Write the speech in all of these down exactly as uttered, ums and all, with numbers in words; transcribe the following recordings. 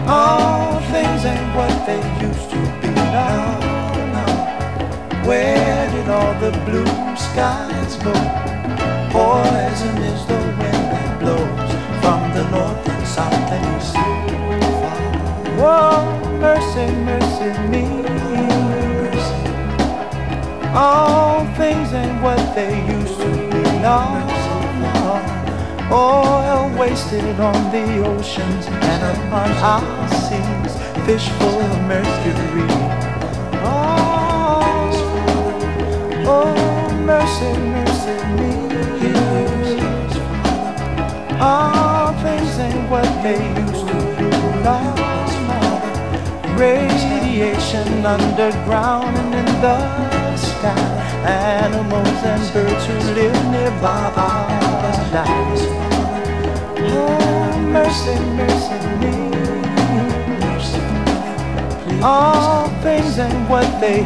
All things ain't what they used to be now. Where did all the blue skies go? Poison is the wind that blows from the north and south and east. Whoa, mercy, mercy me. All things ain't what they used to be now. Oil wasted on the oceans and upon our seas, fish full of mercury. Oh, oh, mercy, mercy me. All things ain't what they used to be now. Radiation underground and in the sky. Animals and birds who live nearby are dying. Oh, mercy, mercy me. All things ain't what they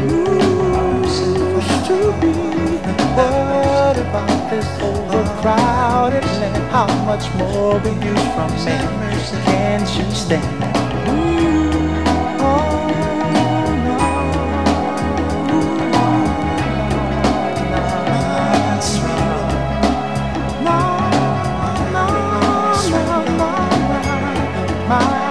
used to be. What about this overcrowded land? How much more will you from me? Can't you stand? Oh, no. No, no, no, no, no, no.